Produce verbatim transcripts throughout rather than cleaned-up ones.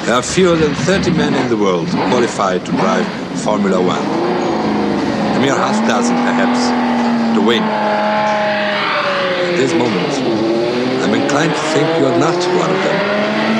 There are fewer than thirty men in the world qualified to drive Formula One. A mere half dozen, perhaps, to win. At this moment, I'm inclined to think you're not one of them.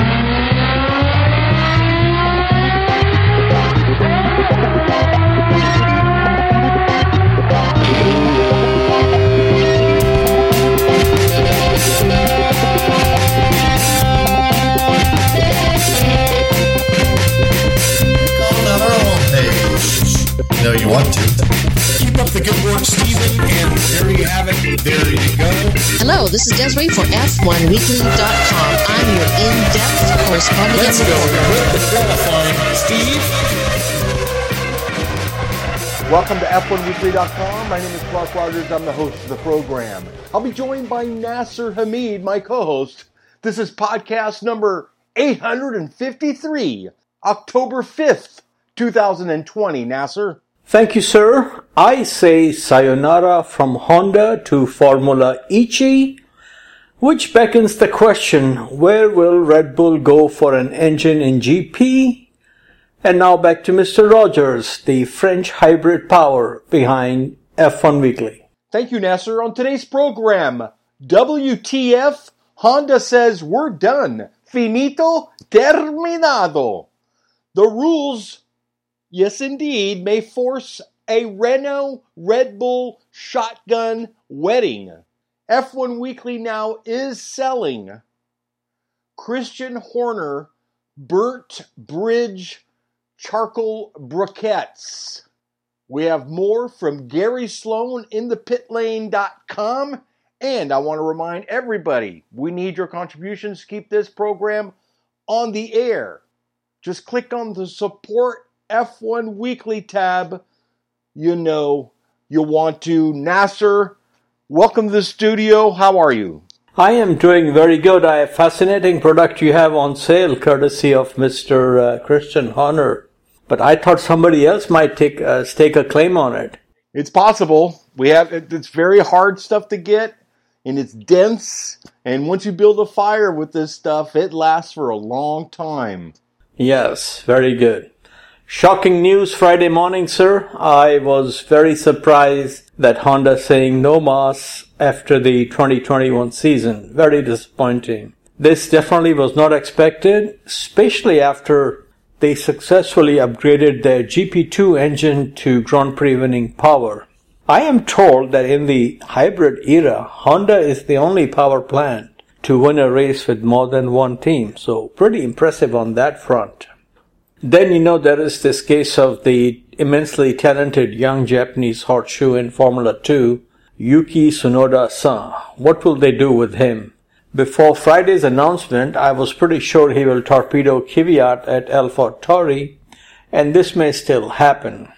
No, you want to. Keep up the good work, Stephen, and there you have it. There you go. Hello, this is Desiree for F one Weekly dot com. I'm your in-depth correspondent. Let's go with the qualifying, Steve. Welcome to F one Weekly dot com. My name is Clark Rogers. I'm the host of the program. I'll be joined by Nasser Hamid, my co-host. This is podcast number eight hundred fifty-three, October fifth, twenty twenty. Nasser? Thank you, sir. I say sayonara from Honda to Formula Ichi, which beckons the question, where will Red Bull go for an engine in G P? And now back to Mister Rogers, the French hybrid power behind F one Weekly. Thank you, Nasser. On today's program, W T F, Honda says we're done. Finito, terminado. The rules, yes, indeed, may force a Renault Red Bull shotgun wedding. F one Weekly now is selling Christian Horner burnt bridge charcoal briquettes. We have more from Gary Sloan in the pit lane dot com. And I want to remind everybody, we need your contributions to keep this program on the air. Just click on the support F one Weekly tab. You know you want to. Nasser, welcome to the studio. How are you? I am doing very good. I have a fascinating product you have on sale, courtesy of Mister Uh, Christian Horner. But I thought somebody else might take uh, stake a claim on it. It's possible. We have it's very hard stuff to get, and it's dense. And once you build a fire with this stuff, it lasts for a long time. Yes, very good. Shocking news Friday morning, sir. I was very surprised that Honda saying no mas after the twenty twenty-one season. Very disappointing. This definitely was not expected, especially after they successfully upgraded their G P two engine to Grand Prix winning power. I am told that in the hybrid era, Honda is the only power plant to win a race with more than one team. So pretty impressive on that front. Then, you know, there is this case of the immensely talented young Japanese horseshoe in Formula two, Yuki Tsunoda-san. What will they do with him? Before Friday's announcement, I was pretty sure he will torpedo Kvyat at AlphaTauri, and this may still happen.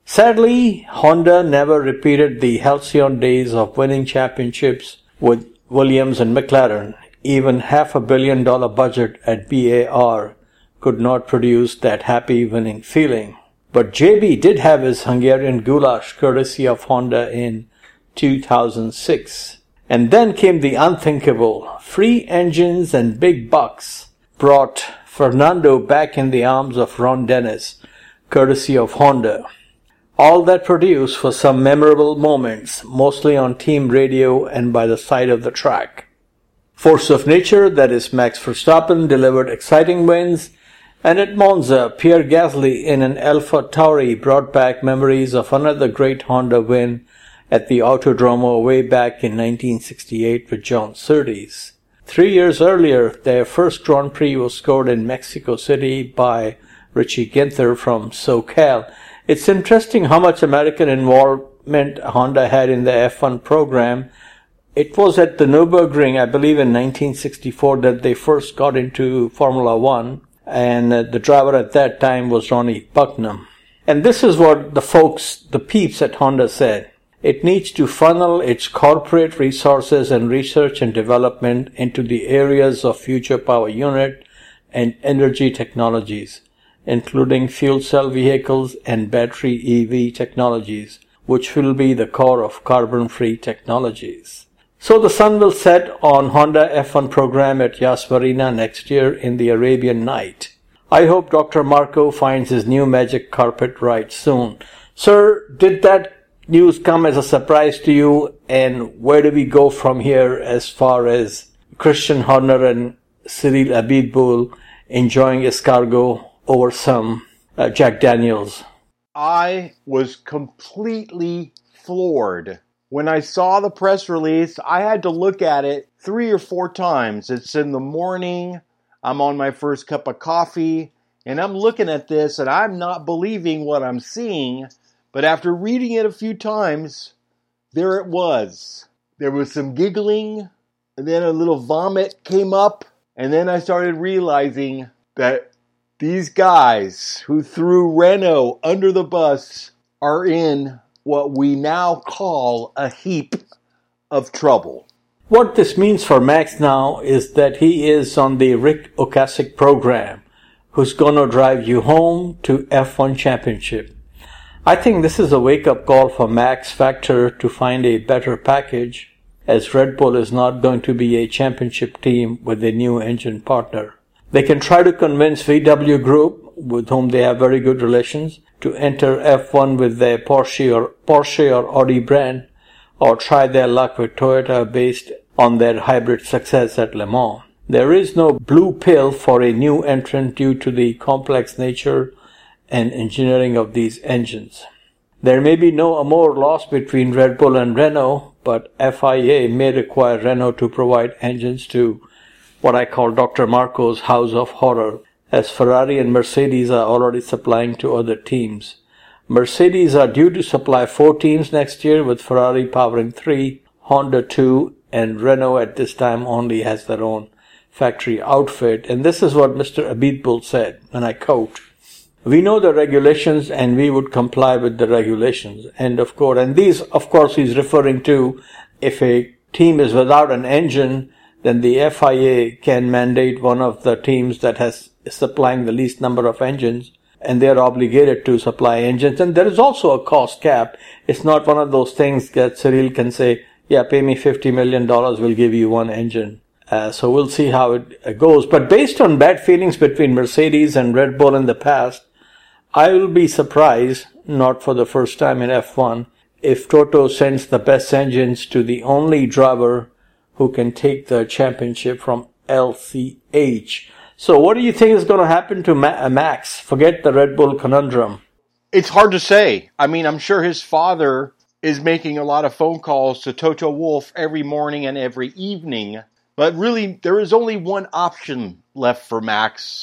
Sadly, Honda never repeated the halcyon days of winning championships with Williams and McLaren. Even half a billion dollar budget at B A R could not produce that happy winning feeling. But J B did have his Hungarian goulash courtesy of Honda in two thousand six. And then came the unthinkable. Free engines and big bucks brought Fernando back in the arms of Ron Dennis, courtesy of Honda. All that produced was some memorable moments, mostly on team radio and by the side of the track. Force of nature, that is Max Verstappen, delivered exciting wins, and at Monza, Pierre Gasly in an AlphaTauri brought back memories of another great Honda win at the Autodromo way back in nineteen sixty-eight with John Surtees. Three years earlier, their first Grand Prix was scored in Mexico City by Richie Ginther from SoCal. It's interesting how much American involvement Honda had in the F one program. It was at the Nürburgring, I believe in nineteen sixty-four, that they first got into Formula One. And uh, the driver at that time was Ronnie Bucknam. And this is what the folks, the peeps at Honda said. It needs to funnel its corporate resources and research and development into the areas of future power unit and energy technologies, including fuel cell vehicles and battery E V technologies, which will be the core of carbon-free technologies. So the sun will set on Honda F one program at Yas Marina next year in the Arabian Night. I hope Doctor Marco finds his new magic carpet right soon. Sir, did that news come as a surprise to you, and where do we go from here as far as Christian Horner and Cyril Abiteboul enjoying escargot over some uh, Jack Daniels? I was completely floored. When I saw the press release, I had to look at it three or four times. It's in the morning, I'm on my first cup of coffee, and I'm looking at this, and I'm not believing what I'm seeing. But after reading it a few times, there it was. There was some giggling, and then a little vomit came up, and then I started realizing that these guys who threw Renault under the bus are in what we now call a heap of trouble. What this means for Max now is that he is on the Rick Ocasek program, who's going to drive you home to F one championship. I think this is a wake-up call for Max Factor to find a better package, as Red Bull is not going to be a championship team with a new engine partner. They can try to convince V W Group, with whom they have very good relations, to enter F one with their Porsche or Porsche or Audi brand, or try their luck with Toyota based on their hybrid success at Le Mans. There is no blue pill for a new entrant due to the complex nature and engineering of these engines. There may be no amour lost between Red Bull and Renault, but F I A may require Renault to provide engines to what I call Doctor Marco's House of Horror, as Ferrari and Mercedes are already supplying to other teams. Mercedes are due to supply four teams next year, with Ferrari powering three, Honda two, and Renault at this time only has their own factory outfit. And this is what Mister Abiteboul said, and I quote, "We know the regulations and we would comply with the regulations." End of quote. And these, of course, he's referring to if a team is without an engine, then the F I A can mandate one of the teams that has supplying the least number of engines, and they are obligated to supply engines. And there is also a cost cap. It's not one of those things that Cyril can say, yeah, pay me fifty million dollars, we'll give you one engine. Uh, so we'll see how it goes. But based on bad feelings between Mercedes and Red Bull in the past, I will be surprised, not for the first time in F one, if Toto sends the best engines to the only driver who can take the championship from L C H. So what do you think is going to happen to Ma- Max? Forget the Red Bull conundrum. It's hard to say. I mean, I'm sure his father is making a lot of phone calls to Toto Wolff every morning and every evening. But really, there is only one option left for Max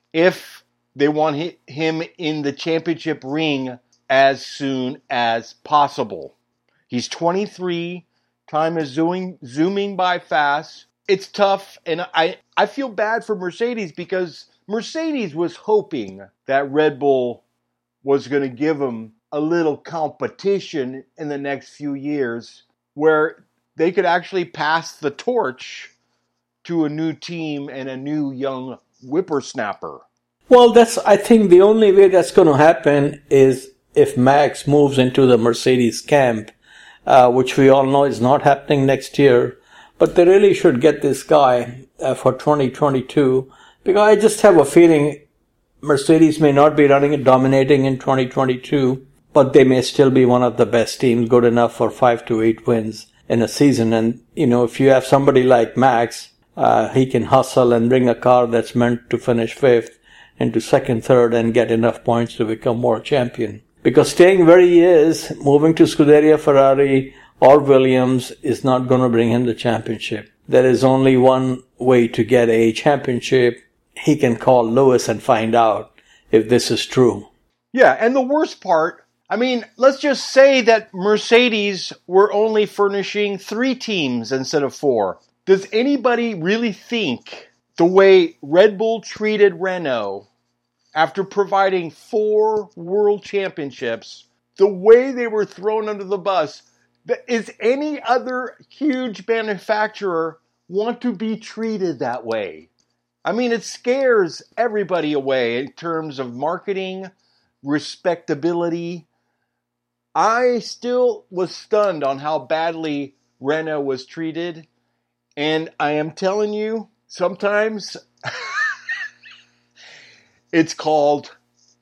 if they want him in the championship ring as soon as possible. He's twenty-three. Time is zooming, zooming by fast. It's tough, and I, I feel bad for Mercedes because Mercedes was hoping that Red Bull was going to give him a little competition in the next few years where they could actually pass the torch to a new team and a new young whippersnapper. Well, that's, I think the only way that's going to happen is if Max moves into the Mercedes camp, uh, which we all know is not happening next year. But they really should get this guy uh, for twenty twenty-two, because I just have a feeling Mercedes may not be running and dominating in twenty twenty-two, but they may still be one of the best teams, good enough for five to eight wins in a season. And, you know, if you have somebody like Max, uh, he can hustle and bring a car that's meant to finish fifth into second, third, and get enough points to become world champion. Because staying where he is, moving to Scuderia Ferrari or Williams is not going to bring him the championship. There is only one way to get a championship. He can call Lewis and find out if this is true. Yeah, and the worst part, I mean, let's just say that Mercedes were only furnishing three teams instead of four. Does anybody really think the way Red Bull treated Renault after providing four world championships, the way they were thrown under the bus, is any other huge manufacturer want to be treated that way? I mean, it scares everybody away in terms of marketing, respectability. I still was stunned on how badly Renault was treated. And I am telling you, sometimes It's called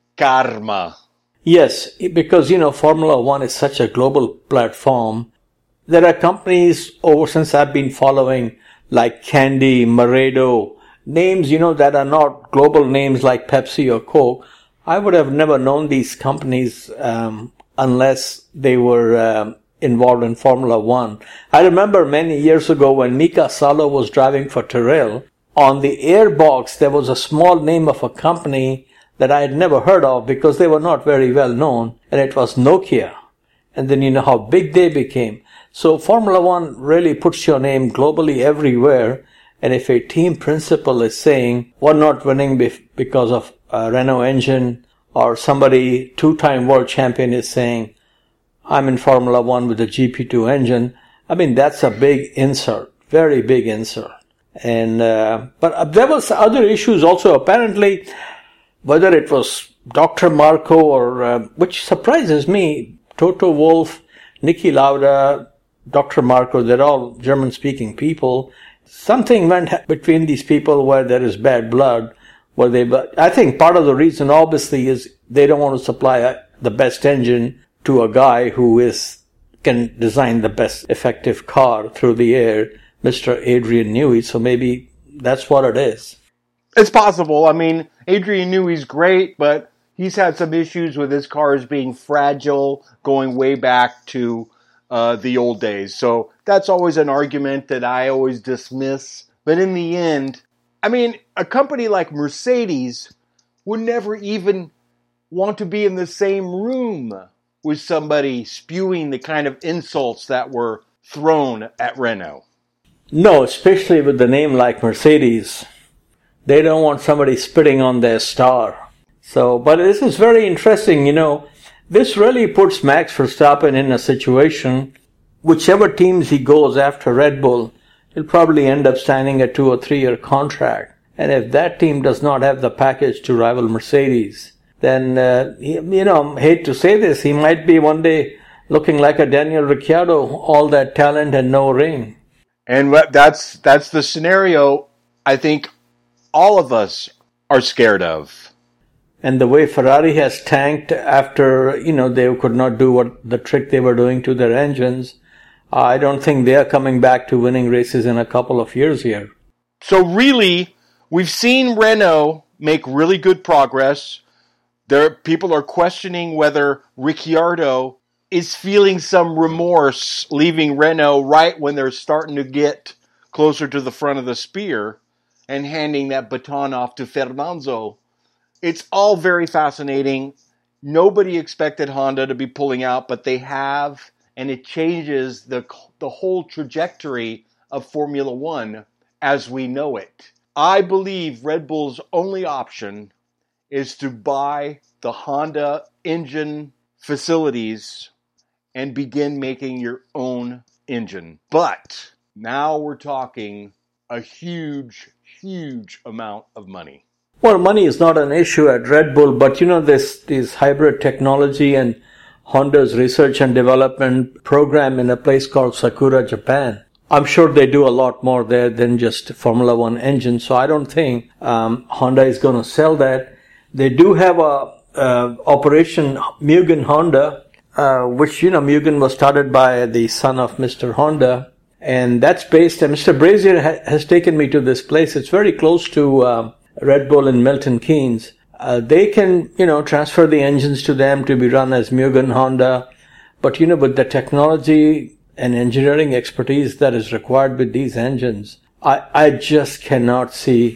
karma. Yes, because, you know, Formula One is such a global platform. There are companies over since I've been following like Candy, Maredo, names, you know, that are not global names like Pepsi or Coke. I would have never known these companies um, unless they were um, involved in Formula One. I remember many years ago when Mika Salo was driving for Tyrrell, on the airbox there was a small name of a company that I had never heard of because they were not very well known, and it was Nokia. And then you know how big they became. So Formula One really puts your name globally everywhere, and if a team principal is saying, we're not winning because of a Renault engine, or somebody, two-time world champion, is saying, I'm in Formula One with a G P two engine, I mean, that's a big insult, very big insult. And uh, But there was other issues also, apparently, whether it was Doctor Marco or, uh, which surprises me, Toto Wolff, Niki Lauda, Doctor Marco, they're all German-speaking people. Something went between these people where there is bad blood. Where they, I think part of the reason, obviously, is they don't want to supply the best engine to a guy who is can design the best effective car through the air, Mister Adrian Newey. So maybe that's what it is. It's possible. I mean, Adrian Newey's great, but he's had some issues with his cars being fragile, going way back to uh, the old days. So that's always an argument that I always dismiss. But in the end, I mean, a company like Mercedes would never even want to be in the same room with somebody spewing the kind of insults that were thrown at Renault. No, especially with the name like Mercedes. They don't want somebody spitting on their star. So, but this is very interesting, you know. This really puts Max Verstappen in a situation, whichever teams he goes after Red Bull, he'll probably end up signing a two or three year contract. And if that team does not have the package to rival Mercedes, then, uh, he, you know, I hate to say this, he might be one day looking like a Daniel Ricciardo, all that talent and no ring. And that's that's the scenario I think all of us are scared of. And the way Ferrari has tanked after, you know, they could not do what the trick they were doing to their engines, I don't think they are coming back to winning races in a couple of years here. So really, we've seen Renault make really good progress. There, people are questioning whether Ricciardo is feeling some remorse leaving Renault right when they're starting to get closer to the front of the spear and handing that baton off to Fernando. It's all very fascinating. Nobody expected Honda to be pulling out, but they have, and it changes the the whole trajectory of Formula One as we know it. I believe Red Bull's only option is to buy the Honda engine facilities and begin making your own engine. But now we're talking a huge, huge amount of money. Well, money is not an issue at Red Bull, but you know, this, this hybrid technology and Honda's research and development program in a place called Sakura, Japan. I'm sure they do a lot more there than just Formula One engines, so I don't think um, Honda is going to sell that. They do have a uh, Operation Mugen Honda, uh, which, you know, Mugen was started by the son of Mister Honda, and that's based, and Mister Brazier ha- has taken me to this place. It's very close to uh, Red Bull in Milton Keynes. Uh, they can, you know, transfer the engines to them to be run as Mugen Honda, but, you know, with the technology and engineering expertise that is required with these engines, I, I just cannot see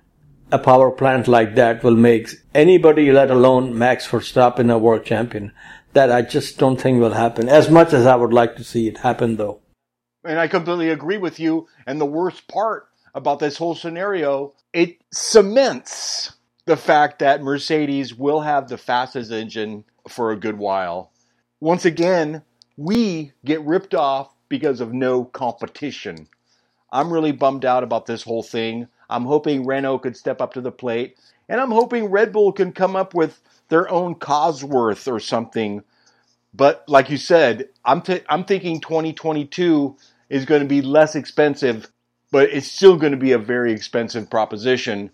a power plant like that will make anybody, let alone Max Verstappen, a world champion. That I just don't think will happen, as much as I would like to see it happen, though. And I completely agree with you. And the worst part about this whole scenario, it cements the fact that Mercedes will have the fastest engine for a good while. Once again, we get ripped off because of no competition. I'm really bummed out about this whole thing. I'm hoping Renault could step up to the plate. And I'm hoping Red Bull can come up with their own Cosworth or something. But like you said, I'm t- I'm thinking twenty twenty-two is going to be less expensive, but it's still going to be a very expensive proposition.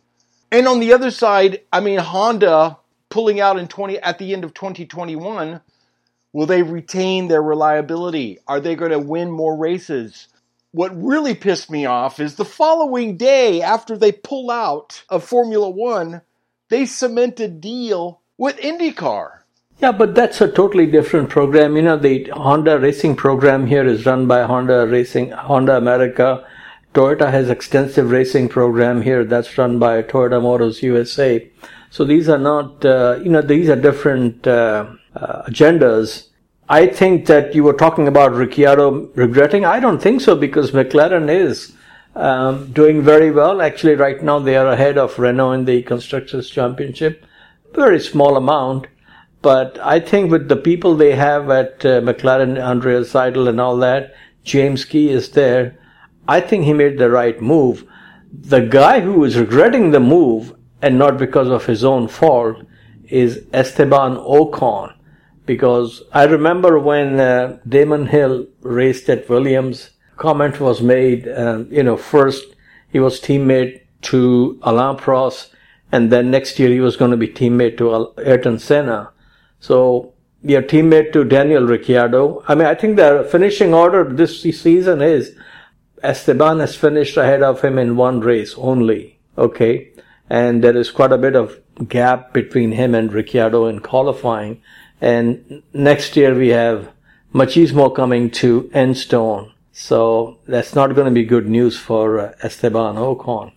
And on the other side, I mean, Honda pulling out in twenty at the end of twenty twenty-one, will they retain their reliability? Are they going to win more races? What really pissed me off is the following day after they pull out of Formula One, they cement a deal with IndyCar. Yeah, but that's a totally different program. You know, the Honda racing program here is run by Honda Racing, Honda America. Toyota has extensive racing program here that's run by Toyota Motors U S A. So these are not, uh, you know, these are different uh, uh, agendas. I think that you were talking about Ricciardo regretting. I don't think so, because McLaren is um, doing very well. Actually, right now they are ahead of Renault in the Constructors' Championship. Very small amount. But I think with the people they have at uh, McLaren, Andreas Seidel and all that, James Key is there, I think he made the right move. The guy who is regretting the move, and not because of his own fault, is Esteban Ocon. Because I remember when uh, Damon Hill raced at Williams, comment was made, um, you know, first he was teammate to Alain Prost, and then next year he was going to be teammate to Ayrton Senna. So, your teammate to Daniel Ricciardo. I mean, I think the finishing order this season is Esteban has finished ahead of him in one race only, okay? And there is quite a bit of gap between him and Ricciardo in qualifying. And next year we have Machismo coming to Enstone. So that's not going to be good news for uh, Esteban Ocon.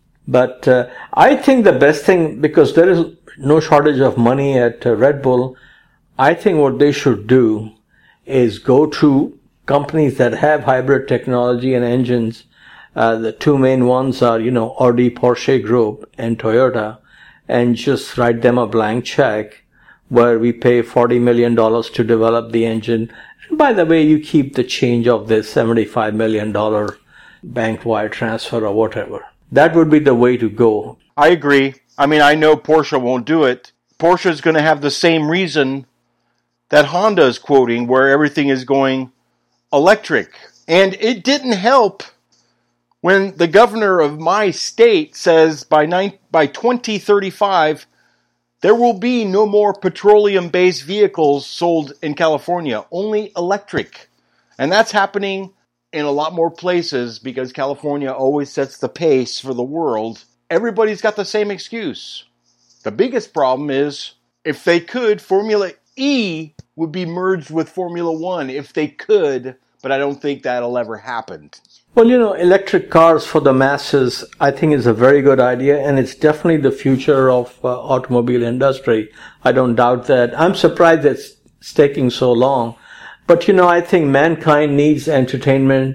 But uh, I think the best thing, because there is no shortage of money at uh, Red Bull, I think what they should do is go to companies that have hybrid technology and engines. Uh, the two main ones are, you know, Audi, Porsche Group and Toyota, and just write them a blank check where we pay forty million dollars to develop the engine. And by the way, you keep the change of this seventy-five million dollars bank wire transfer or whatever. That would be the way to go. I agree. I mean, I know Porsche won't do it. Porsche is going to have the same reason that Honda is quoting, where everything is going electric. And it didn't help when the governor of my state says by nine, by twenty thirty-five, there will be no more petroleum-based vehicles sold in California, only electric. And that's happening in a lot more places because California always sets the pace for the world. Everybody's got the same excuse. The biggest problem is, if they could, Formula E would be merged with Formula One if they could, but I don't think that'll ever happen. Well, you know, electric cars for the masses, I think, is a very good idea, and it's definitely the future of uh, automobile industry. I don't doubt that. I'm surprised it's taking so long. But, you know, I think mankind needs entertainment,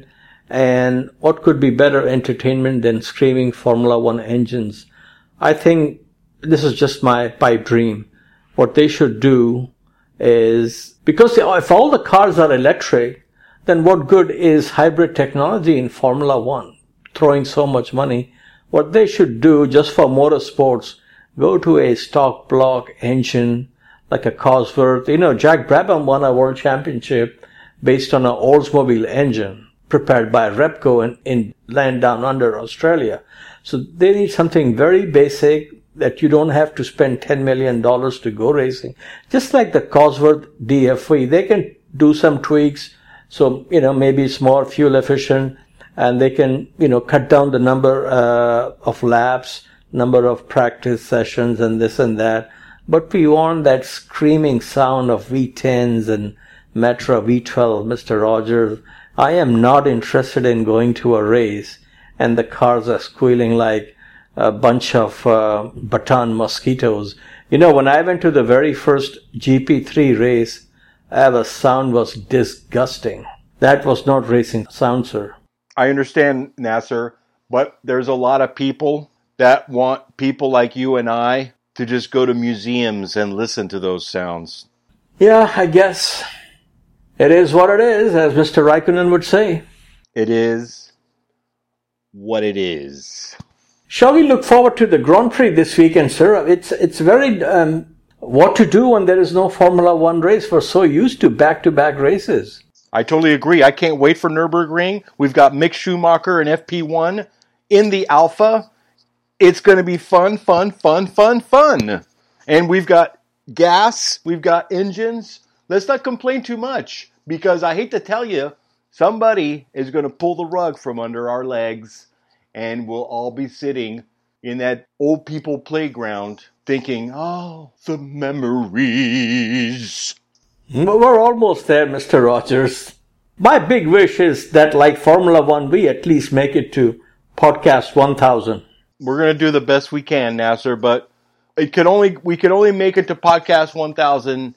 and what could be better entertainment than screaming Formula One engines? I think this is just my pipe dream. What they should do is, because if all the cars are electric, then what good is hybrid technology in Formula One, throwing so much money? What they should do, just for motorsports, go to a stock block engine, like a Cosworth. You know, Jack Brabham won a world championship based on an Oldsmobile engine prepared by Repco in, in land down under Australia. So they need something very basic that you don't have to spend ten million dollars to go racing. Just like the Cosworth D F V, they can do some tweaks. So, you know, maybe it's more fuel efficient, and they can, you know, cut down the number uh, of laps, number of practice sessions and this and that. But we want that screaming sound of V tens and Metra V twelve, Mister Rogers. I am not interested in going to a race and the cars are squealing like a bunch of uh, Bataan mosquitoes. You know, when I went to the very first G P three race, Uh, the sound was disgusting. That was not racing sound, sir. I understand, Nasser, but there's a lot of people that want people like you and I to just go to museums and listen to those sounds. Yeah, I guess it is what it is, as Mister Raikkonen would say. It is what it is. Shall we look forward to the Grand Prix this weekend, sir? It's it's very... Um, what to do when there is no Formula One race? We're so used to back-to-back races. I totally agree. I can't wait for Nürburgring. We've got Mick Schumacher and F P one in the Alpha. it's going to be fun, fun, fun, fun, fun. And we've got gas, we've got engines. Let's not complain too much, because I hate to tell you, somebody is going to pull the rug from under our legs, and we'll all be sitting in that old people playground thinking, oh, the memories. We're almost there, Mister Rogers. My big wish is that, like Formula One, we at least make it to podcast one thousand. We're going to do the best we can, Nasser, but it can only we can only make it to podcast one thousand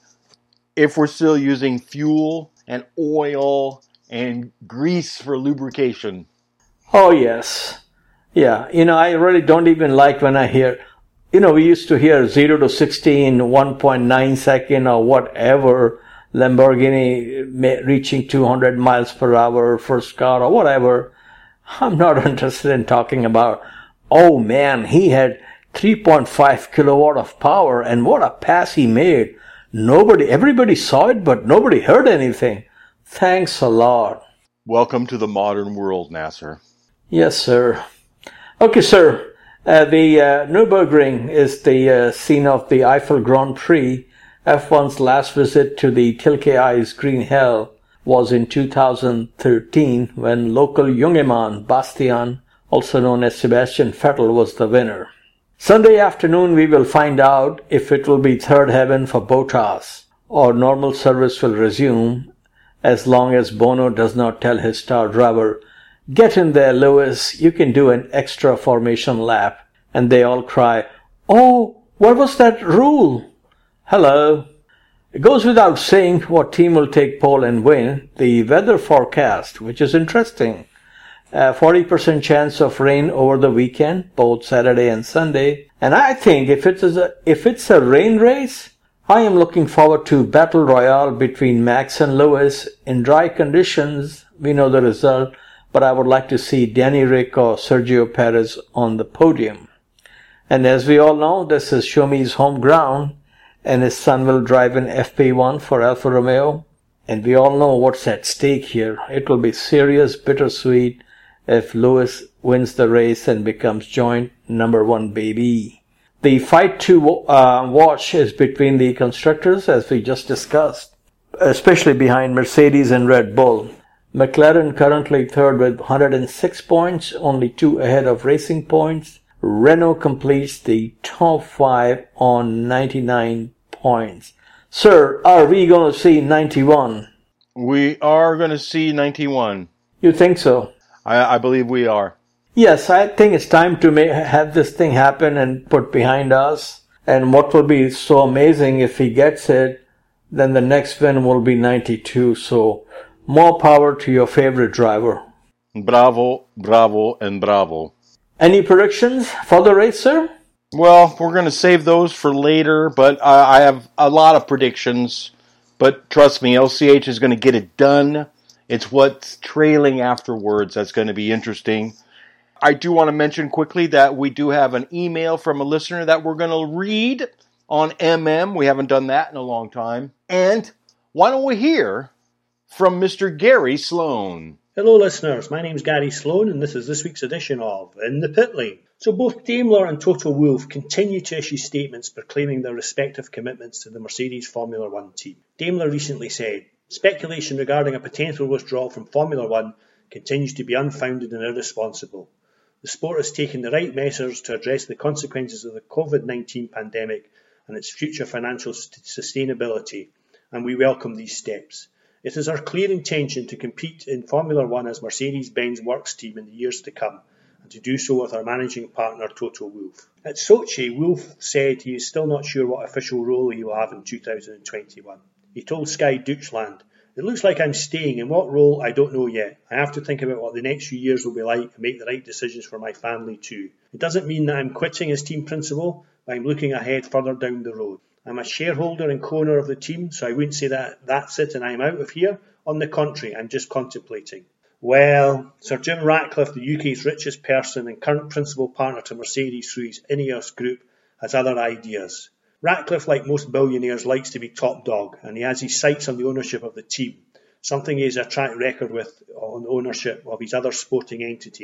if we're still using fuel and oil and grease for lubrication. Oh, yes. Yeah, you know, I really don't even like when I hear, you know, we used to hear zero to sixty in one point nine second or whatever, Lamborghini reaching two hundred miles per hour, first car or whatever. I'm not interested in talking about, oh man, he had three point five kilowatt of power and what a pass he made. Nobody, everybody saw it, but nobody heard anything. Thanks a lot. Welcome to the modern world, Nasser. Yes, sir. Okay, sir. Uh, the uh, Nürburgring is the uh, scene of the Eiffel Grand Prix. F one's last visit to the Tilke Eis Green Hell was in two thousand thirteen, when local Jungemann Bastian, also known as Sebastian Vettel, was the winner. Sunday afternoon we will find out if it will be third heaven for Bottas, or normal service will resume, as long as Bono does not tell his star driver, get in there, Lewis, you can do an extra formation lap. And they all cry, oh, what was that rule? Hello. It goes without saying what team will take pole and win. The weather forecast, which is interesting. Uh, forty percent chance of rain over the weekend, both Saturday and Sunday. And I think if it is a, if it's a rain race, I am looking forward to battle royale between Max and Lewis in dry conditions. We know the result, but I would like to see Danny Rick or Sergio Perez on the podium. And as we all know, this is Shomi's home ground, and his son will drive an F P one for Alfa Romeo. And we all know what's at stake here. It will be serious, bittersweet if Lewis wins the race and becomes joint number one baby. The fight to uh, watch is between the constructors, as we just discussed, especially behind Mercedes and Red Bull. McLaren currently third with one hundred six points, only two ahead of Racing Points. Renault completes the top five on ninety-nine points. Sir, are we going to see ninety-one? We are going to see ninety-one. You think so? I, I believe we are. Yes, I think it's time to make, have this thing happen and put behind us. And what will be so amazing if he gets it, then the next win will be ninety-two. So more power to your favorite driver. Bravo, bravo, and bravo. Any predictions for the race, sir? Well, we're going to save those for later, but I, I have a lot of predictions. But trust me, L C H is going to get it done. It's what's trailing afterwards that's going to be interesting. I do want to mention quickly that we do have an email from a listener that we're going to read on M M. We haven't done that in a long time. And why don't we hear from Mister Gary Sloan? Hello listeners, my name's Gary Sloan and this is this week's edition of In the Pit Lane. So both Daimler and Toto Wolff continue to issue statements proclaiming their respective commitments to the Mercedes Formula One team. Daimler recently said, speculation regarding a potential withdrawal from Formula One continues to be unfounded and irresponsible. The sport has taken the right measures to address the consequences of the covid nineteen pandemic and its future financial sustainability, and we welcome these steps. It is our clear intention to compete in Formula One as Mercedes-Benz Works team in the years to come, and to do so with our managing partner Toto Wolff. At Sochi, Wolff said he is still not sure what official role he will have in two thousand twenty-one. He told Sky Deutschland, it looks like I'm staying, in what role I don't know yet. I have to think about what the next few years will be like and make the right decisions for my family too. It doesn't mean that I'm quitting as team principal, but I'm looking ahead further down the road. I'm a shareholder and co-owner of the team, so I wouldn't say that that's it and I'm out of here. On the contrary, I'm just contemplating. Well, Sir Jim Ratcliffe, the U K's richest person and current principal partner to Mercedes through his Ineos group, has other ideas. Ratcliffe, like most billionaires, likes to be top dog, and he has his sights on the ownership of the team, something he has a track record with on ownership of his other sporting entities.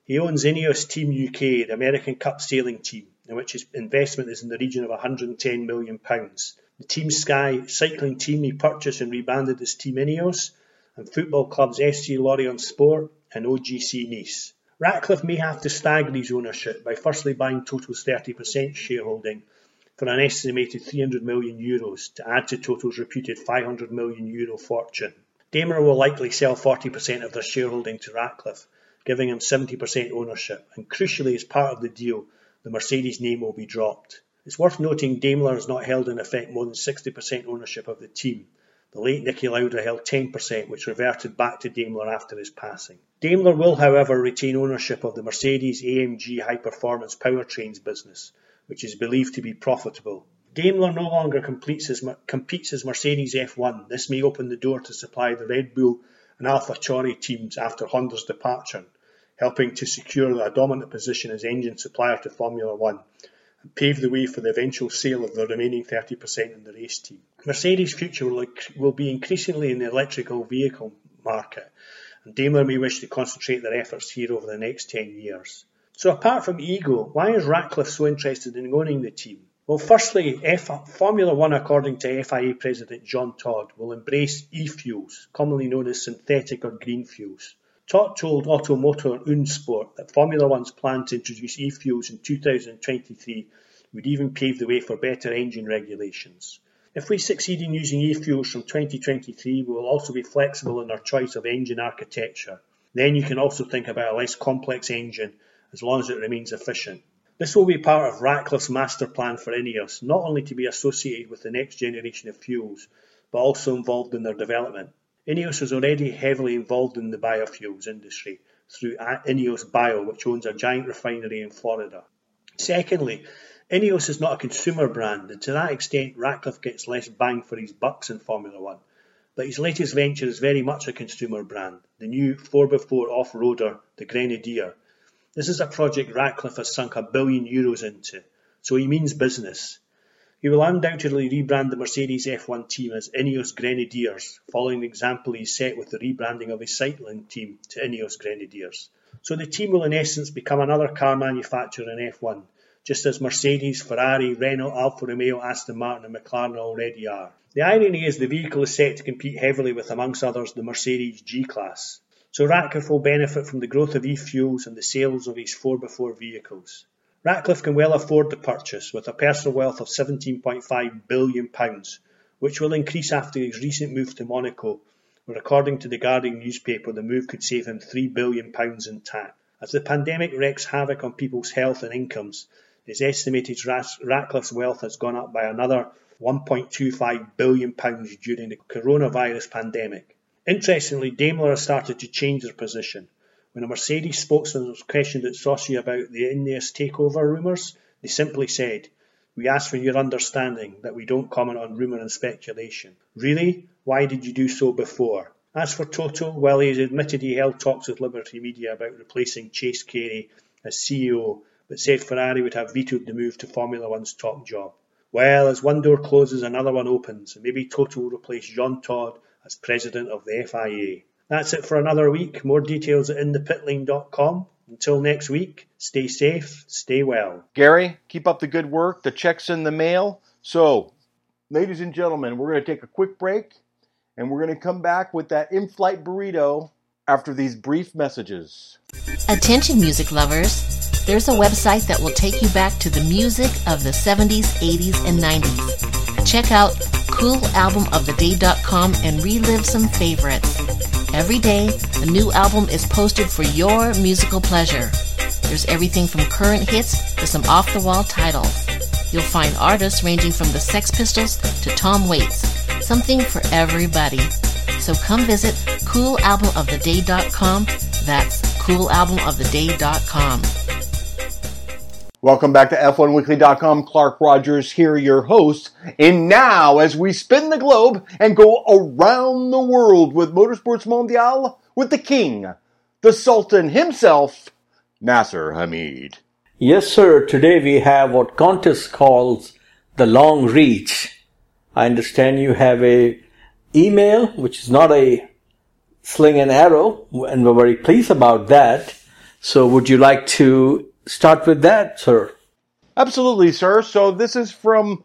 He owns Ineos Team U K, the American Cup sailing team, in which his investment is in the region of one hundred ten million pounds. The Team Sky cycling team he purchased and rebranded as Team Ineos, and football clubs F C Lorient Sport and O G C Nice. Ratcliffe may have to stagger his ownership by firstly buying Total's thirty percent shareholding for an estimated three hundred million euros to add to Total's reputed five hundred million euro fortune. Daimler will likely sell forty percent of their shareholding to Ratcliffe, giving him seventy percent ownership, and crucially as part of the deal, the Mercedes name will be dropped. It's worth noting Daimler has not held in effect more than sixty percent ownership of the team. The late Niki Lauda held ten percent, which reverted back to Daimler after his passing. Daimler will, however, retain ownership of the Mercedes A M G high-performance powertrains business, which is believed to be profitable. Daimler no longer competes as, competes as Mercedes F one. This may open the door to supply the Red Bull and AlphaTauri teams after Honda's departure, helping to secure a dominant position as engine supplier to Formula One and pave the way for the eventual sale of the remaining thirty percent in the race team. Mercedes' future will, will be increasingly in the electrical vehicle market, and Daimler may wish to concentrate their efforts here over the next ten years. So apart from ego, why is Ratcliffe so interested in owning the team? Well, firstly, F- Formula One, according to F I A President John Todd, will embrace e-fuels, commonly known as synthetic or green fuels. Todd told Automotor und Sport that Formula One's plan to introduce e-fuels in two thousand twenty-three would even pave the way for better engine regulations. If we succeed in using e-fuels from twenty twenty-three, we will also be flexible in our choice of engine architecture. Then you can also think about a less complex engine as long as it remains efficient. This will be part of Ratcliffe's master plan for Ineos, not only to be associated with the next generation of fuels, but also involved in their development. Ineos is already heavily involved in the biofuels industry through Ineos Bio, which owns a giant refinery in Florida. Secondly, Ineos is not a consumer brand, and to that extent Ratcliffe gets less bang for his bucks in Formula One. But his latest venture is very much a consumer brand, the new four by four off-roader, the Grenadier. This is a project Ratcliffe has sunk a billion euros into, so he means business. He will undoubtedly rebrand the Mercedes F one team as Ineos Grenadiers, following the example he set with the rebranding of his cycling team to Ineos Grenadiers. So the team will in essence become another car manufacturer in F one, just as Mercedes, Ferrari, Renault, Alfa Romeo, Aston Martin and McLaren already are. The irony is the vehicle is set to compete heavily with, amongst others, the Mercedes G-Class. So Ratcliffe will benefit from the growth of e-fuels and the sales of his four by four vehicles. Ratcliffe can well afford the purchase, with a personal wealth of seventeen point five billion pounds, which will increase after his recent move to Monaco, where according to the Guardian newspaper the move could save him three billion pounds in tax. As the pandemic wreaks havoc on people's health and incomes, it's estimated Ratcliffe's wealth has gone up by another one point two five billion pounds during the coronavirus pandemic. Interestingly, Daimler has started to change their position. When a Mercedes spokesman was questioned at Sochi about the Ineos takeover rumours, they simply said, "We ask for your understanding that we don't comment on rumour and speculation." Really? Why did you do so before? As for Toto, well, he has admitted he held talks with Liberty Media about replacing Chase Carey as C E O, but said Ferrari would have vetoed the move to Formula One's top job. Well, as one door closes, another one opens, and maybe Toto will replace Jean Todt as president of the F I A. That's it for another week. More details at in the pit lane dot com. Until next week, stay safe, stay well. Gary, keep up the good work. The check's in the mail. So, ladies and gentlemen, we're going to take a quick break, and we're going to come back with that in-flight burrito after these brief messages. Attention music lovers, there's a website that will take you back to the music of the seventies, eighties, and nineties. Check out cool album of the day dot com and relive some favorites. Every day, a new album is posted for your musical pleasure. There's everything from current hits to some off-the-wall titles. You'll find artists ranging from the Sex Pistols to Tom Waits. Something for everybody. So come visit cool album of the day dot com. That's cool album of the day dot com. Welcome back to F one weekly dot com. Clark Rogers here, your host. And now, as we spin the globe and go around the world with Motorsports Mondial, with the king, the sultan himself, Nasser Hamid. Yes, sir. Today we have what Qantas calls the long reach. I understand you have a email, which is not a sling and arrow, and we're very pleased about that. So would you like to start with that, sir? Absolutely, sir. So this is from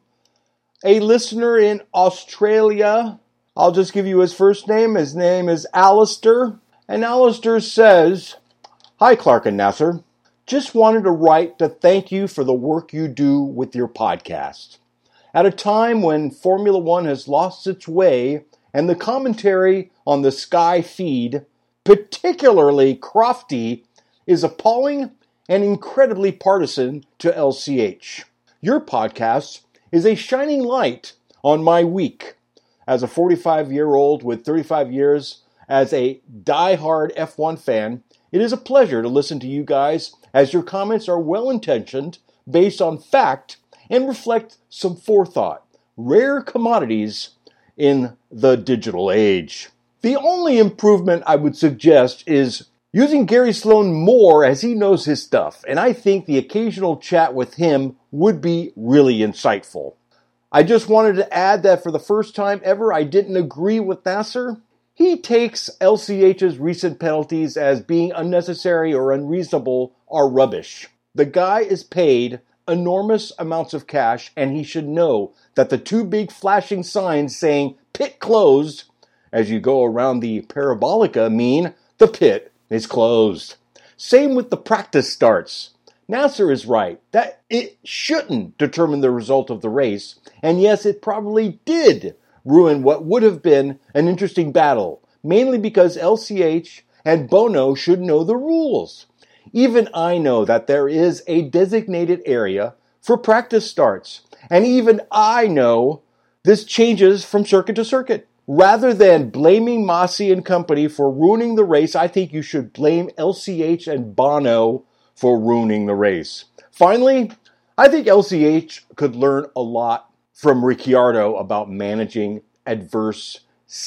a listener in Australia. I'll just give you his first name. His name is Alistair. And Alistair says, "Hi, Clark and Nasser. Just wanted to write to thank you for the work you do with your podcast. At a time when Formula One has lost its way and the commentary on the Sky feed, particularly Crofty, is appalling and incredibly partisan to L C H. Your podcast is a shining light on my week. As a forty-five-year-old with thirty-five years as a die-hard F one fan, it is a pleasure to listen to you guys as your comments are well-intentioned, based on fact, and reflect some forethought, rare commodities in the digital age. The only improvement I would suggest is using Gary Sloan more, as he knows his stuff, and I think the occasional chat with him would be really insightful. I just wanted to add that for the first time ever, I didn't agree with Nasser. He takes L C H's recent penalties as being unnecessary or unreasonable are rubbish. The guy is paid enormous amounts of cash, and he should know that the two big flashing signs saying pit closed as you go around the parabolica mean the pit is closed. Same with the practice starts. Nasser is right that it shouldn't determine the result of the race, and yes, it probably did ruin what would have been an interesting battle, mainly because L C H and Bono should know the rules. Even I know that there is a designated area for practice starts, and even I know this changes from circuit to circuit. Rather than blaming Masi and company for ruining the race, I think you should blame L C H and Bono for ruining the race. Finally, I think L C H could learn a lot from Ricciardo about managing adverse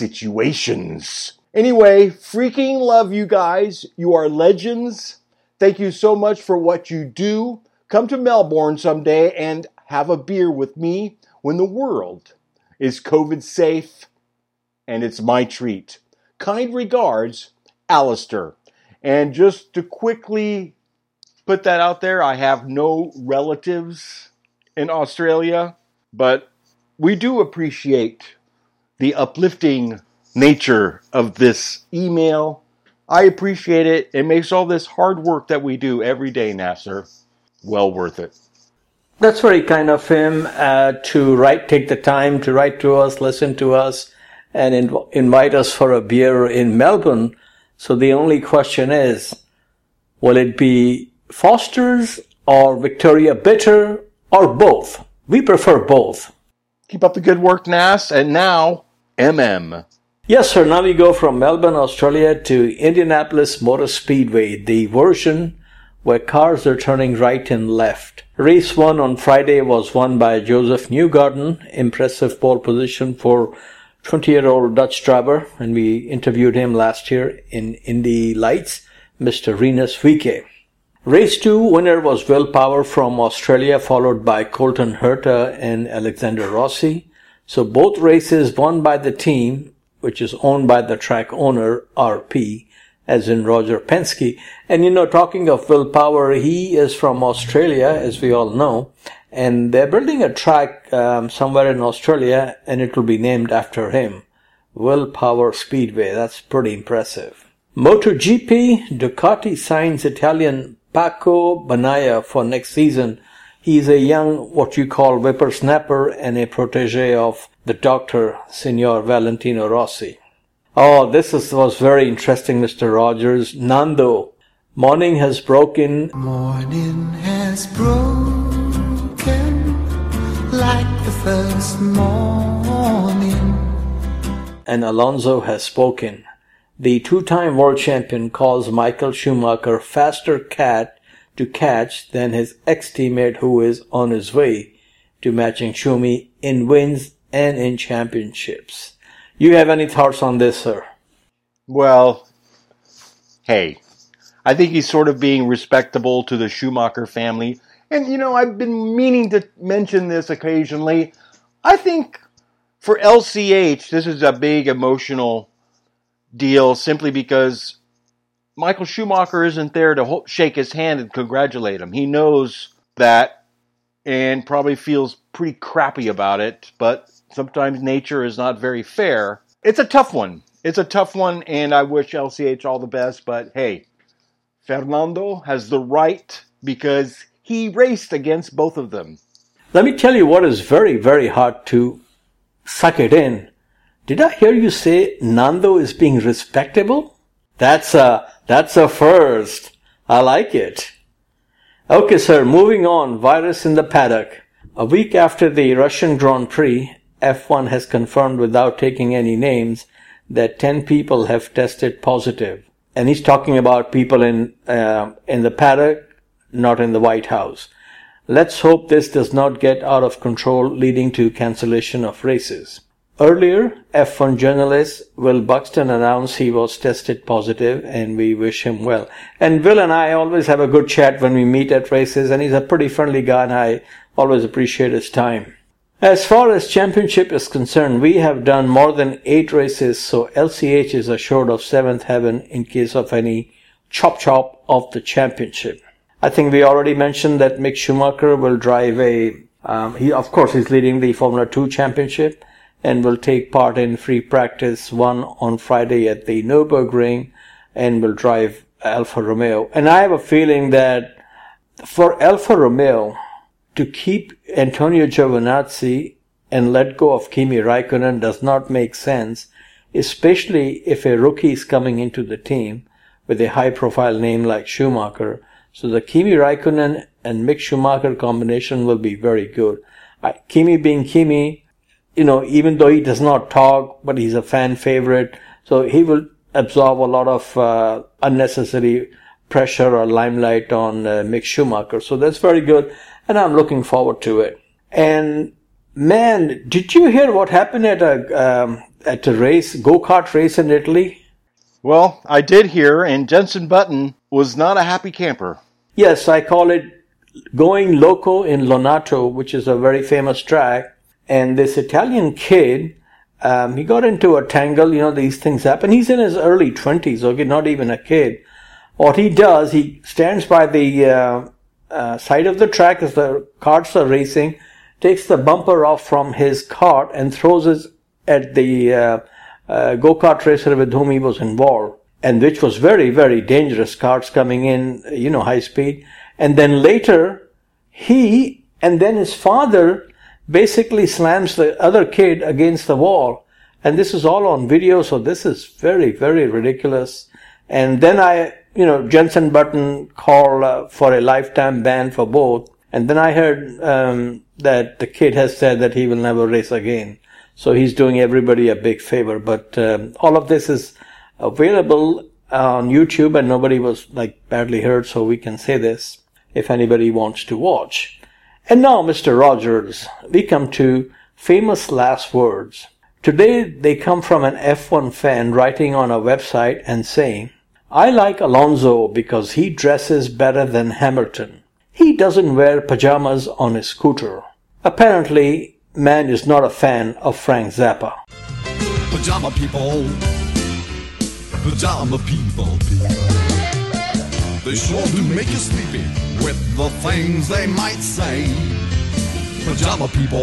situations. Anyway, freaking love you guys. You are legends. Thank you so much for what you do. Come to Melbourne someday and have a beer with me when the world is COVID safe, and it's my treat. Kind regards, Alistair. And just to quickly put that out there, I have no relatives in Australia, but we do appreciate the uplifting nature of this email. I appreciate it. It makes all this hard work that we do every day, Nasser, well worth it. That's very kind of him uh, to write, take the time to write to us, listen to us, and inv- invite us for a beer in Melbourne. So the only question is, will it be Foster's or Victoria Bitter or both? We prefer both. Keep up the good work, Nas. And now, M M. Yes, sir. Now we go from Melbourne, Australia to Indianapolis Motor Speedway, the version where cars are turning right and left. Race one on Friday was won by Joseph Newgarden. Impressive pole position for twenty-year-old Dutch driver, and we interviewed him last year in Indy Lights, Mister Rinus VeeKay. Race two winner was Will Power from Australia, followed by Colton Herta and Alexander Rossi. So both races won by the team, which is owned by the track owner, R P, as in Roger Penske. And you know, talking of Will Power, he is from Australia, as we all know, and they're building a track um, somewhere in Australia, and it will be named after him, Will Power Speedway. That's pretty impressive. MotoGP, Ducati signs Italian Paco Bagnaia for next season. He's a young, what you call, whippersnapper and a protege of the doctor, Signor Valentino Rossi. Oh, this is, was very interesting, Mister Rogers. Nando, morning has broken. Morning has broken like the first morning. And Alonso has spoken. The two-time world champion calls Michael Schumacher faster cat to catch than his ex-teammate, who is on his way to matching Schumi in wins and in championships. You have any thoughts on this, sir? Well, hey, I think he's sort of being respectable to the Schumacher family. And, you know, I've been meaning to mention this occasionally. I think for L C H, this is a big emotional deal simply because Michael Schumacher isn't there to ho- shake his hand and congratulate him. He knows that and probably feels pretty crappy about it, but sometimes nature is not very fair. It's a tough one. It's a tough one, and I wish L C H all the best, but hey, Fernando has the right because he raced against both of them. Let me tell you what is very, very hard to suck it in. Did I hear you say Nando is being respectable? That's a, that's a first. I like it. Okay, sir, moving on. Virus in the paddock. A week after the Russian Grand Prix, F one has confirmed without taking any names that ten people have tested positive. And he's talking about people in, uh, in the paddock, not in the White House. Let's hope this does not get out of control, leading to cancellation of races. Earlier, F one journalist Will Buxton announced he was tested positive, and we wish him well. And Will and I always have a good chat when we meet at races, and he's a pretty friendly guy, and I always appreciate his time. As far as championship is concerned, we have done more than eight races, so L C H is assured of seventh heaven in case of any chop-chop of the championship. I think we already mentioned that Mick Schumacher will drive a, um, he of course is leading the Formula two championship and will take part in free practice one on Friday at the Nürburgring and will drive Alfa Romeo. And I have a feeling that for Alfa Romeo to keep Antonio Giovinazzi and let go of Kimi Raikkonen does not make sense, especially if a rookie is coming into the team with a high-profile name like Schumacher. So the Kimi Raikkonen and Mick Schumacher combination will be very good. Uh, Kimi being Kimi, you know, even though he does not talk, but he's a fan favorite, so he will absorb a lot of uh, unnecessary pressure or limelight on uh, Mick Schumacher. So that's very good, and I'm looking forward to it. And man, did you hear what happened at a um, at a race, go-kart race in Italy? Well, I did hear, and Jenson Button was not a happy camper. Yes, I call it going loco in Lonato, which is a very famous track. And this Italian kid, um, he got into a tangle. You know, these things happen. He's in his early twenties, okay, not even a kid. What he does, he stands by the uh, uh, side of the track as the carts are racing, takes the bumper off from his cart and throws it at the uh, uh, go-kart racer with whom he was involved, and which was very, very dangerous, carts coming in, you know, high speed. And then later, he and then his father basically slams the other kid against the wall. And this is all on video, so this is very, very ridiculous. And then I, you know, Jenson Button called uh, for a lifetime ban for both. And then I heard um, that the kid has said that he will never race again. So he's doing everybody a big favor. But um, all of this is available on YouTube, and nobody was like badly hurt, so we can say this if anybody wants to watch. And now, Mister Rogers, we come to famous last words. Today they come from an F one fan writing on a website and saying, "I like Alonso because he dresses better than Hamilton. He doesn't wear pajamas on his scooter." Apparently, man is not a fan of Frank Zappa. Pajama people, pajama people, people. They sure do make you sleepy with the things they might say. Pajama people,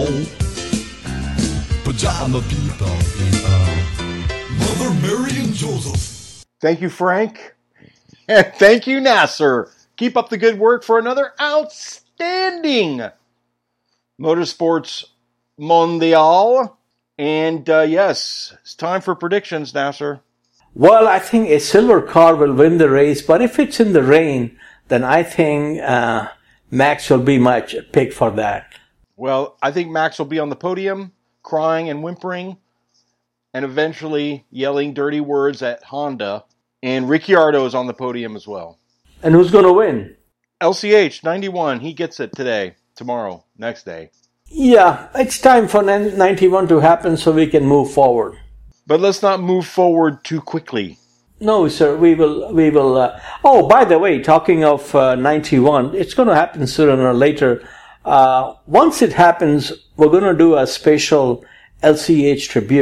pajama people, people. Mother Mary and Joseph. Thank you, Frank. And thank you, Nasser. Keep up the good work for another outstanding Motorsports Mondial. And uh, yes, it's time for predictions, Nasser. Well, I think a silver car will win the race, but if it's in the rain, then I think uh, Max will be my pick for that. Well, I think Max will be on the podium, crying and whimpering, and eventually yelling dirty words at Honda. And Ricciardo is on the podium as well. And who's going to win? L C H ninety-one, he gets it today, tomorrow, next day. Yeah, it's time for ninety-one to happen so we can move forward. But let's not move forward too quickly. No, sir, we will, we will, uh, oh, by the way, talking of uh, ninety-one, it's going to happen sooner or later. Uh, once it happens, we're going to do a special L C H tribute.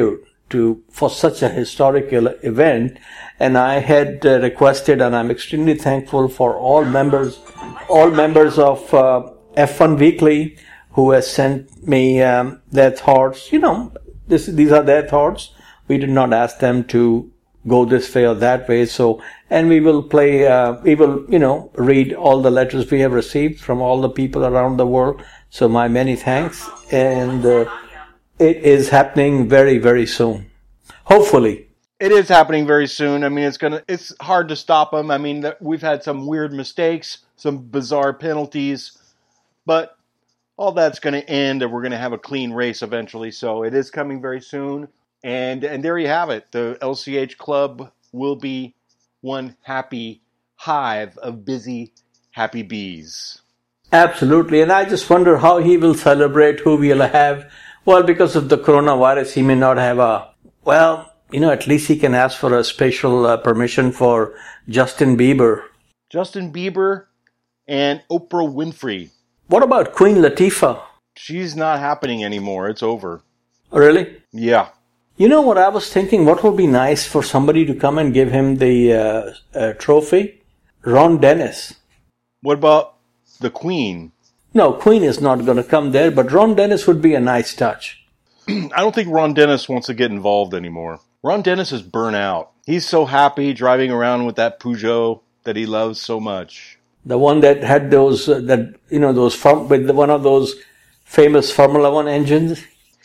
to for such a historical event. And I had uh, requested, and I'm extremely thankful for all members, all members of uh, F one Weekly who has sent me um, their thoughts. You know, this, these are their thoughts. We did not ask them to go this way or that way. So, and we will play, uh, we will, you know, read all the letters we have received from all the people around the world. So my many thanks. And uh, it is happening very, very soon. Hopefully. It is happening very soon. I mean, it's gonna, it's hard to stop them. I mean, we've had some weird mistakes, some bizarre penalties, but all that's going to end and we're going to have a clean race eventually. So it is coming very soon. And and there you have it. The L C H Club will be one happy hive of busy, happy bees. Absolutely. And I just wonder how he will celebrate, who we'll have. Well, because of the coronavirus, he may not have a, well, you know, at least he can ask for a special uh, permission for Justin Bieber. Justin Bieber and Oprah Winfrey. What about Queen Latifah? She's not happening anymore. It's over. Really? Yeah. You know what I was thinking? What would be nice for somebody to come and give him the uh, uh, trophy? Ron Dennis. What about the Queen? No, Queen is not going to come there, but Ron Dennis would be a nice touch. I don't think Ron Dennis wants to get involved anymore. Ron Dennis is burnt out. He's so happy driving around with that Peugeot that he loves so much. The one that had those, uh, that you know, those with one of those famous Formula One engines.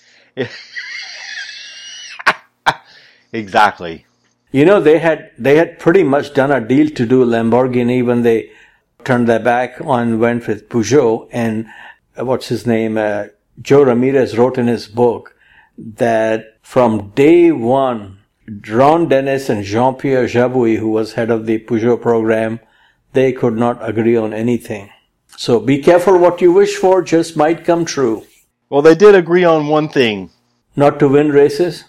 Exactly. You know, they had they had pretty much done a deal to do Lamborghini when they turned their back on went with Peugeot. And uh, what's his name? Uh, Joe Ramirez wrote in his book that from day one, Ron Dennis and Jean-Pierre Jabouille, who was head of the Peugeot program, they could not agree on anything. So be careful what you wish for, just might come true. Well, they did agree on one thing. Not to win races?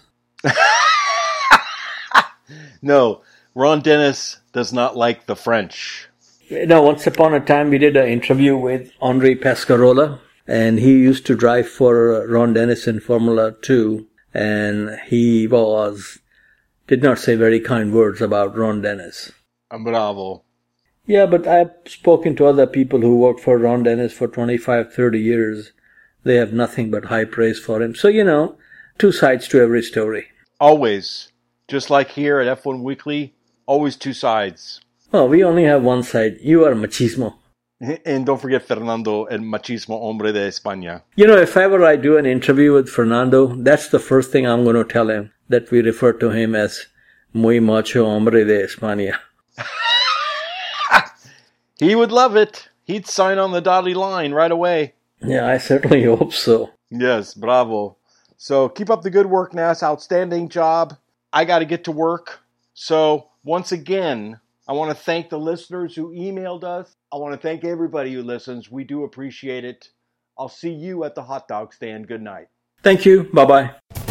No, Ron Dennis does not like the French. You know, once upon a time we did an interview with Henri Pescarola, and he used to drive for Ron Dennis in Formula two, and he was, did not say very kind words about Ron Dennis. Bravo. Yeah, but I've spoken to other people who worked for Ron Dennis for twenty-five, thirty years. They have nothing but high praise for him. So, you know, two sides to every story. Always. Just like here at F one Weekly, always two sides. Well, we only have one side. You are machismo. And don't forget Fernando, el machismo hombre de España. You know, if ever I do an interview with Fernando, that's the first thing I'm going to tell him, that we refer to him as muy macho hombre de España. He would love it. He'd sign on the dotted line right away. Yeah, I certainly hope so. Yes, bravo. So keep up the good work, Nas. Outstanding job. I got to get to work. So once again, I want to thank the listeners who emailed us. I want to thank everybody who listens. We do appreciate it. I'll see you at the hot dog stand. Good night. Thank you. Bye-bye.